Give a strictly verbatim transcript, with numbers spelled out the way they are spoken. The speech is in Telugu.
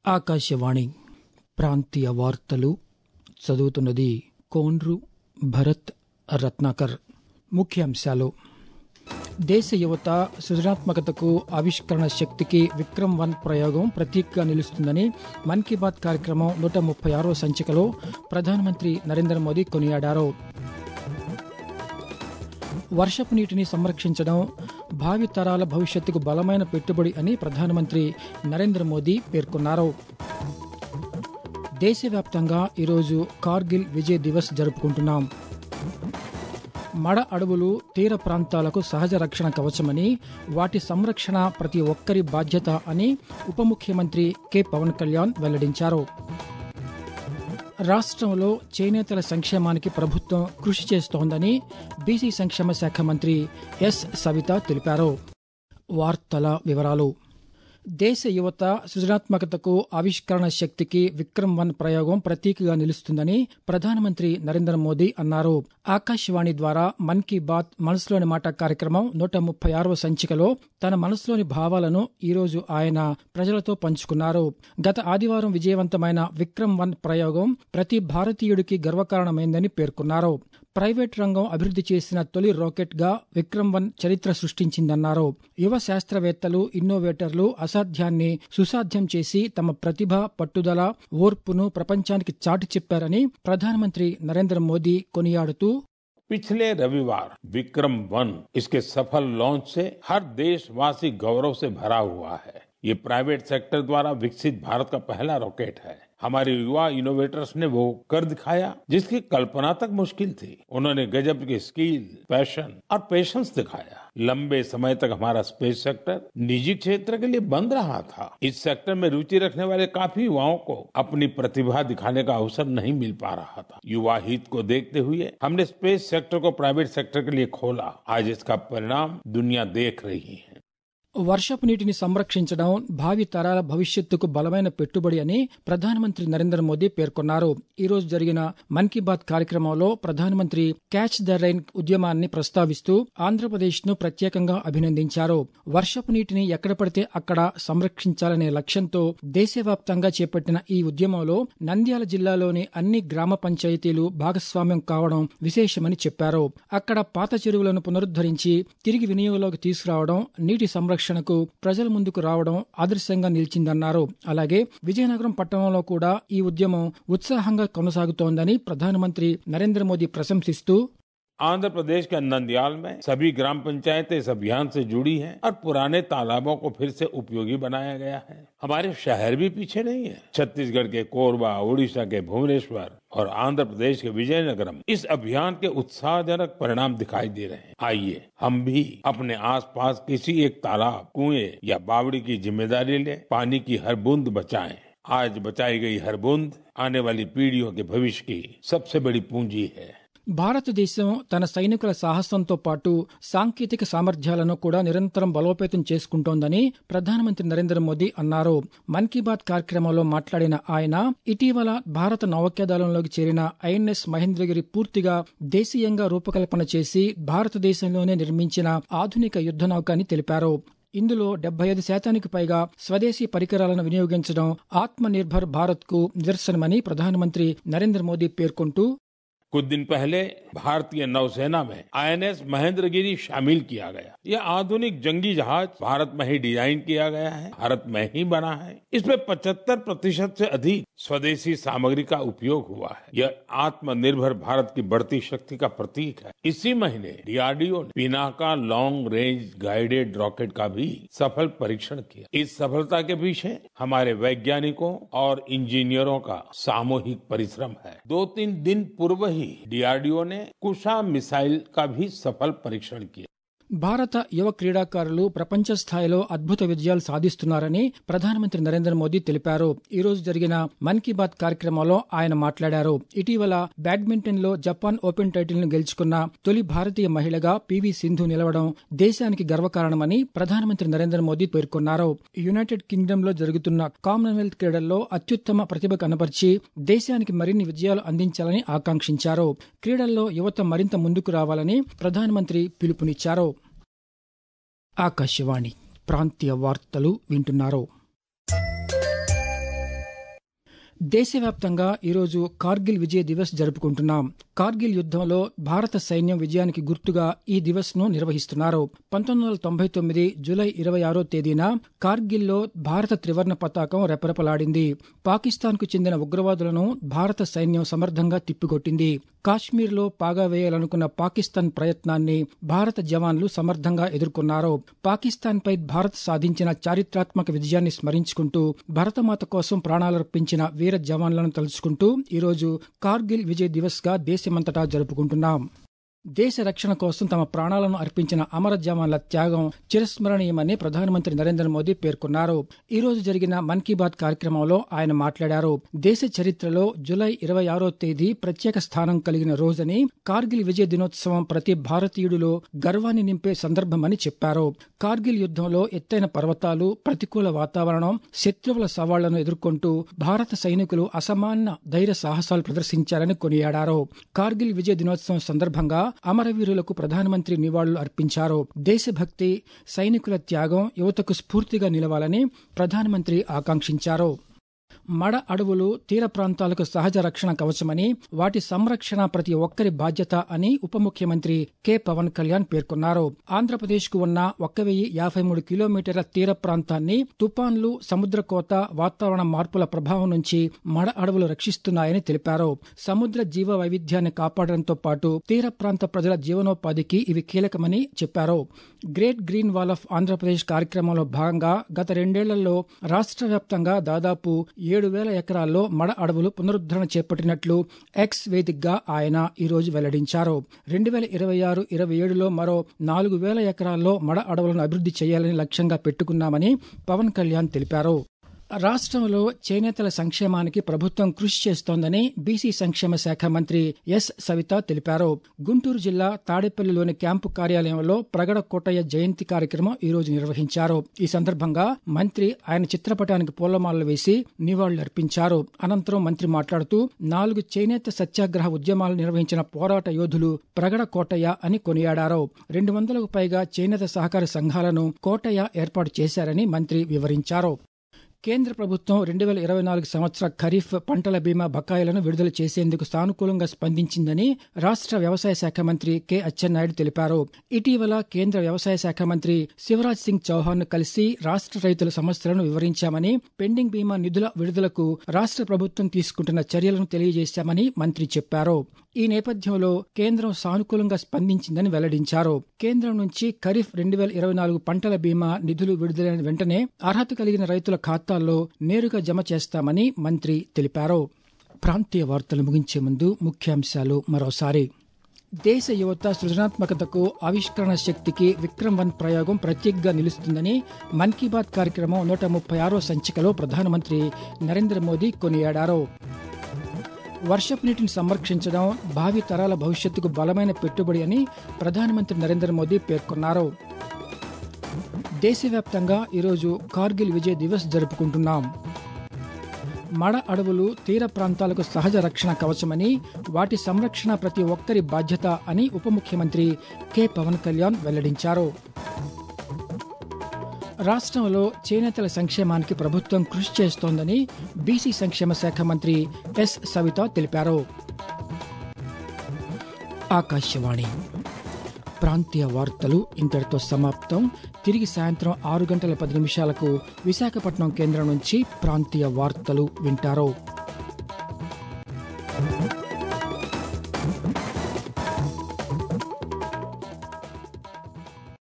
ఆకాశవాణి ప్రాంతీయ వార్తలు చదువుతున్నది కోన్రు భరత్ రత్నాకర్. ముఖ్యాంశాలు: దేశ యువత సృజనాత్మకతకు, ఆవిష్కరణ శక్తికి విక్రమ్ వన్ ప్రయోగం ప్రతీకగా నిలుస్తుందని మన్ కీ బాత్ కార్యక్రమం నూట ముప్పై ఆరో సంచికలో ప్రధానమంత్రి నరేంద్ర మోదీ కొనియాడారు. వర్షపు నీటిని సంరక్షించడం భావి తరాల భవిష్యత్తుకు బలమైన పెట్టుబడి అని ప్రధానమంత్రి నరేంద్ర మోదీ పేర్కొన్నారు. దేశవ్యాప్తంగా ఈరోజు కార్గిల్ విజయ్ దివస్ జరుపుకుంటున్నాం. మడ అడవులు తీర ప్రాంతాలకు సహజ రక్షణ కవచమని, వాటి సంరక్షణ ప్రతి ఒక్కరి బాధ్యత అని ఉప ముఖ్యమంత్రి కె పవన్ కళ్యాణ్ వెల్లడించారు. రాష్ట్రంలో చేనేతల సంక్షేమానికి ప్రభుత్వం కృషి చేస్తోందని బీసీ సంక్షేమ శాఖ మంత్రి ఎస్ సవిత తెలిపారు. వార్తల వివరాలు: దేశ యువత సృజనాత్మకతకు, ఆవిష్కరణ శక్తికి విక్రమ్ వన్ ప్రయోగం ప్రతీకగా నిలుస్తుందని ప్రధానమంత్రి నరేంద్ర మోదీ అన్నారు. ఆకాశవాణి ద్వారా మన్ కీ బాత్ మనసులోని మాట కార్యక్రమం నూట ముప్పై ఆరవ సంచికలో తన మనసులోని భావాలను ఈరోజు ఆయన ప్రజలతో పంచుకున్నారు. గత ఆదివారం విజయవంతమైన విక్రమ్ వన్ ప్రయోగం ప్రతి భారతీయుడికి గర్వకారణమైందని పేర్కొన్నారు. ప్రైవేట్ రంగం అభివృద్ధి చేసిన తొలి రాకెట్ గా విక్రమ్ వన్ చరిత్ర సృష్టించిందన్నారు. యువ శాస్త్రవేత్తలు, ఇన్నోవేటర్లు అసాధ్యాన్ని సుసాధ్యం చేసి తమ ప్రతిభ, పట్టుదల, ఓర్పును ప్రపంచానికి చాటి చెప్పారని ప్రధానమంత్రి నరేంద్ర మోదీ కొనియాడుతూ, पिछले रविवार विक्रम वन इसके सफल लॉन्च से हर देशवासी गौरव से भरा हुआ है। ये प्राइवेट सेक्टर द्वारा विकसित भारत का पहला रॉकेट है। हमारे युवा इनोवेटर्स ने वो कर दिखाया जिसकी कल्पना तक मुश्किल थी। उन्होंने गजब की स्किल, पैशन और पेशेंस दिखाया। लंबे समय तक हमारा स्पेस सेक्टर निजी क्षेत्र के लिए बंद रहा था। इस सेक्टर में रुचि रखने वाले काफी युवाओं को अपनी प्रतिभा दिखाने का अवसर नहीं मिल पा रहा था। युवा हित को देखते हुए हमने स्पेस सेक्टर को प्राइवेट सेक्टर के लिए खोला। आज इसका परिणाम दुनिया देख रही है. వర్షపు నీటిని సంరక్షించడం భావి తరాల భవిష్యత్తుకు బలమైన పెట్టుబడి అని ప్రధానమంత్రి నరేంద్ర మోదీ పేర్కొన్నారు. ఈ రోజు జరిగిన మన్ కీ బాత్ కార్యక్రమంలో ప్రధానమంత్రి క్యాచ్ ద రైన్ ఉద్యమాన్ని ప్రస్తావిస్తూ ఆంధ్రప్రదేశ్ ను ప్రత్యేకంగా అభినందించారు. వర్షపు నీటిని ఎక్కడ పడితే అక్కడ సంరక్షించాలనే లక్ష్యంతో దేశవ్యాప్తంగా చేపట్టిన ఈ ఉద్యమంలో నంద్యాల జిల్లాలోని అన్ని గ్రామ పంచాయతీలు భాగస్వామ్యం కావడం విశేషమని చెప్పారు. అక్కడ పాత చెరువులను పునరుద్దరించి తిరిగి వినియోగంలోకి తీసుకురావడం, నీటి సంరక్షణ కు ప్రజల ముందుకు రావడం ఆదర్శంగా నిలిచిందన్నారు. అలాగే విజయనగరం పట్టణంలో కూడా ఈ ఉద్యమం ఉత్సాహంగా కొనసాగుతోందని ప్రధానమంత్రి నరేంద్ర మోదీ ప్రశంసిస్తూ, आंध्र प्रदेश के नंदयाल में सभी ग्राम पंचायतें इस अभियान से जुड़ी हैं और पुराने तालाबों को फिर से उपयोगी बनाया गया है। हमारे शहर भी पीछे नहीं है। छत्तीसगढ़ के कोरबा, उड़ीसा के भुवनेश्वर और आंध्र प्रदेश के विजयनगरम इस अभियान के उत्साहजनक परिणाम दिखाई दे रहे हैं। आइए हम भी अपने आसपास किसी एक तालाब, कुएं या बावड़ी की जिम्मेदारी लें। पानी की हर बूंद बचाएं। आज बचाई गई हर बूंद आने वाली पीढ़ियों के भविष्य की सबसे बड़ी पूंजी है. భారతదేశం తన సైనికుల సాహసంతో పాటు సాంకేతిక సామర్థ్యాలను కూడా నిరంతరం బలోపేతం చేసుకుంటోందని ప్రధానమంత్రి నరేంద్ర మోదీ అన్నారు. మన్ కీ బాత్ కార్యక్రమంలో మాట్లాడిన ఆయన ఇటీవల భారత నౌకాదళంలోకి చేరిన ఐఎన్ఎస్ మహేంద్రగిరి పూర్తిగా దేశీయంగా రూపకల్పన చేసి భారతదేశంలోనే నిర్మించిన ఆధునిక యుద్ధ నౌక అని తెలిపారు. ఇందులో డెబ్బై ఐదు శాతానికి పైగా స్వదేశీ పరికరాలను వినియోగించడం ఆత్మ నిర్భర్ భారత్ కు నిదర్శనమని ప్రధానమంత్రి నరేంద్ర మోదీ పేర్కొంటూ, कुछ दिन पहले भारतीय नौसेना में आईएनएस महेंद्रगिरी शामिल किया गया। यह आधुनिक जंगी जहाज भारत में ही डिजाइन किया गया है, भारत में ही बना है। इसमें पचहत्तर प्रतिशत से अधिक स्वदेशी सामग्री का उपयोग हुआ है। यह आत्मनिर्भर भारत की बढ़ती शक्ति का प्रतीक है। इसी महीने डीआरडीओ ने Pinaka long range guided rocket का भी सफल परीक्षण किया। इस सफलता के पीछे हमारे वैज्ञानिकों और इंजीनियरों का सामूहिक परिश्रम है। दो तीन दिन पूर्व ही डीआरडीओ ने कुशा मिसाइल का भी सफल परीक्षण किया. భారత యువ క్రీడాకారులు ప్రపంచ స్థాయిలో అద్భుత విజయాలు సాధిస్తున్నారని ప్రధానమంత్రి నరేంద్ర మోదీ తెలిపారు. ఈ రోజు జరిగిన మన్ కీ బాత్ కార్యక్రమంలో ఆయన మాట్లాడారు. ఇటీవల బ్యాడ్మింటన్ లో జపాన్ ఓపెన్ టైటిల్ ను గెలుచుకున్న తొలి భారతీయ మహిళగా పీవీ సింధు నిలవడం దేశానికి గర్వకారణమని ప్రధానమంత్రి నరేంద్ర మోదీ పేర్కొన్నారు. యునైటెడ్ కింగ్డమ్ లో జరుగుతున్న కామన్వెల్త్ క్రీడల్లో అత్యుత్తమ ప్రతిభ కనబర్చి దేశానికి మరిన్ని విజయాలు అందించాలని ఆకాంక్షించారు. క్రీడల్లో యువత మరింత ముందుకు రావాలని ప్రధానమంత్రి పిలుపునిచ్చారు. ఆకాశవాణి ప్రాంతీయ వార్తలు వింటున్నారు. దేశవ్యాప్తంగా ఈరోజు కార్గిల్ విజయ్ దివస్ జరుపుకుంటున్నాం. కార్గిల్ యుద్దంలో భారత సైన్యం విజయానికి గుర్తుగా ఈ దివస్ ను నిర్వహిస్తున్నారు. పంతొమ్మిది వందల తొంభై తొమ్మిది జూలై ఇరవై ఆరో తేదీన కార్గిల్లో భారత త్రివర్ణ పతాకం రెపరెపలాడింది. పాకిస్తాన్ కు చెందిన ఉగ్రవాదులను భారత సైన్యం సమర్థంగా తిప్పికొట్టింది. కాశ్మీర్లో పాగా వేయాలనుకున్న పాకిస్తాన్ ప్రయత్నాన్ని భారత జవాన్లు సమర్థంగా ఎదుర్కొన్నారు. పాకిస్తాన్పై భారత్ సాధించిన చారిత్రాత్మక విజయాన్ని స్మరించుకుంటూ భరతమాత కోసం ప్రాణాలర్పించిన వీర జవాన్లను తలుచుకుంటూ ఈరోజు కార్గిల్ విజయ్ దివస్ గా దేశమంతటా జరుపుకుంటున్నాం. దేశ రక్షణ కోసం తమ ప్రాణాలను అర్పించిన అమర జవాన్ల త్యాగం చిరస్మరణీయమని ప్రధానమంత్రి నరేంద్ర మోదీ పేర్కొన్నారు. ఈ రోజు జరిగిన మన్ కీ బాత్ కార్యక్రమంలో ఆయన మాట్లాడారు. దేశ చరిత్రలో జూలై ఇరవై ఆరో తేదీ ప్రత్యేక స్థానం కలిగిన రోజని, కార్గిల్ విజయ దినోత్సవం ప్రతి భారతీయుడిలో గర్వాన్ని నింపే సందర్భమని చెప్పారు. కార్గిల్ యుద్దంలో ఎత్తైన పర్వతాలు, ప్రతికూల వాతావరణం, శత్రువుల సవాళ్లను ఎదుర్కొంటూ భారత సైనికులు అసమాన ధైర్య సాహసాలు ప్రదర్శించారని కొనియాడారు. కార్గిల్ విజయ దినోత్సవం సందర్భంగా అమరవీరులకు ప్రధానమంత్రి నివాళులు అర్పించారు. దేశభక్తి, సైనికుల త్యాగం యువతకు స్ఫూర్తిగా నిలవాలని ప్రధానమంత్రి ఆకాంక్షించారు. మడ అడవులు తీర ప్రాంతాలకు సహజ రక్షణ కవచమని, వాటి సంరక్షణ ప్రతి ఒక్కరి బాధ్యత అని ఉప ముఖ్యమంత్రి కె పవన్ కళ్యాణ్ పేర్కొన్నారు. ఆంధ్రప్రదేశ్ కు ఉన్న ఒక వెయ్యి యాభై మూడు కిలోమీటర్ల తీర ప్రాంతాన్ని తుపాన్లు, సముద్ర కోత, వాతావరణ మార్పుల ప్రభావం నుంచి మడ అడవులు రక్షిస్తున్నాయని తెలిపారు. సముద్ర జీవ వైవిధ్యాన్ని కాపాడడంతో పాటు తీర ప్రాంత ప్రజల జీవనోపాధికి ఇవి కీలకమని చెప్పారు. Great green wall of Andhra Pradesh కార్యక్రమంలో భాగంగా గత రెండేళ్లలో రాష్ట్ర వ్యాప్తంగా దాదాపు ఏడు వేల ఎకరాల్లో మడ అడవులు పునరుద్ధరణ చేపట్టినట్లు ఎక్స్ వేదికగా ఆయన ఈరోజు వెల్లడించారు. రెండు వేల ఇరవై ఆరు ఇరవై ఏడులో మరో నాలుగు వేల ఎకరాల్లో మడ అడవులను అభివృద్ధి చేయాలని లక్ష్యంగా పెట్టుకున్నామని పవన్ కళ్యాణ్ తెలిపారు. రాష్ట్రంలో చేనేతల సంక్షేమానికి ప్రభుత్వం కృషి చేస్తోందని బీసీ సంక్షేమ శాఖ మంత్రి ఎస్ సవిత తెలిపారు. గుంటూరు జిల్లా తాడేపల్లిలోని క్యాంపు కార్యాలయంలో ప్రగడ కోటయ్య జయంతి కార్యక్రమం ఈ రోజు నిర్వహించారు. ఈ సందర్భంగా మంత్రి ఆయన చిత్రపటానికి పూలమాలలు వేసి నివాళులర్పించారు. అనంతరం మంత్రి మాట్లాడుతూ నాలుగు చేనేత సత్యాగ్రహ ఉద్యమాలు నిర్వహించిన పోరాట యోధులు ప్రగడ కోటయ్య అని కొనియాడారు. రెండు వందలకు పైగా చేనేత సహకార సంఘాలను కోటయ్య ఏర్పాటు చేశారని మంత్రి వివరించారు. కేంద్ర ప్రభుత్వం రెండు వేల ఇరవై నాలుగు సంవత్సర ఖరీఫ్ పంటల బీమా బకాయిలను విడుదల చేసేందుకు సానుకూలంగా స్పందించిందని రాష్ట్ర వ్యవసాయ శాఖ మంత్రి కె అచ్చెన్నాయుడు తెలిపారు. ఇటీవల కేంద్ర వ్యవసాయ శాఖ మంత్రి శివరాజ్ సింగ్ చౌహాన్ ను కలిసి రాష్ట్ర రైతుల సమస్యలను వివరించామని, పెండింగ్ బీమా నిధుల విడుదలకు రాష్ట్ర ప్రభుత్వం తీసుకుంటున్న చర్యలను తెలియజేశామని మంత్రి చెప్పారు. ఈ నేపథ్యంలో కేంద్రం సానుకూలంగా స్పందించిందని వెల్లడించారు. కేంద్రం నుంచి ఖరీఫ్ రెండు వేల ఇరవై నాలుగు పంటల బీమా నిధులు విడుదలైన వెంటనే అర్హత కలిగిన రైతుల ఖాతాల్లో నేరుగా జమ చేస్తామని మంత్రి తెలిపారు. ప్రాంతీయ వార్తలు ముగించే ముందు ముఖ్యాంశాలు మరోసారి. దేశ యువత సృజనాత్మకతకు, ఆవిష్కరణ శక్తికి విక్రమ్ వన్ ప్రయోగం ప్రత్యేకంగా నిలుస్తుందని మన్ కీ బాత్ కార్యక్రమం నూట ముప్పై ఆరో సంచికలో ప్రధానమంత్రి నరేంద్ర మోదీ కొనియాడారు. వర్షపు నీటిని సంరక్షించడం భావి తరాల భవిష్యత్తుకు బలమైన పెట్టుబడి అని ప్రధానమంత్రి నరేంద్ర మోదీ పేర్కొన్నారు. దేశవ్యాప్తంగా ఈరోజు కార్గిల్ విజయ్ దివస్ జరుపుకుంటున్నాం. మడ అడవులు తీర ప్రాంతాలకు సహజ రక్షణ కవచమని, వాటి సంరక్షణ ప్రతి ఒక్కరి బాధ్యత అని ఉప ముఖ్యమంత్రి కె పవన్ కళ్యాణ్ వెల్లడించారు. రాష్ట్రంలో చేనేతల సంక్షేమానికి ప్రభుత్వం కృషి చేస్తోందని బీసీ సంక్షేమ శాఖ మంత్రి ఎస్ సవిత తెలిపారు. ఆకాశవాణి ప్రాంతీయ వార్తలు ఇంతటితో సమాప్తం. తిరిగి సాయంత్రం ఆరు గంటల పది నిమిషాలకు విశాఖపట్నం కేంద్రం నుంచి ప్రాంతీయ వార్తలు వింటారు.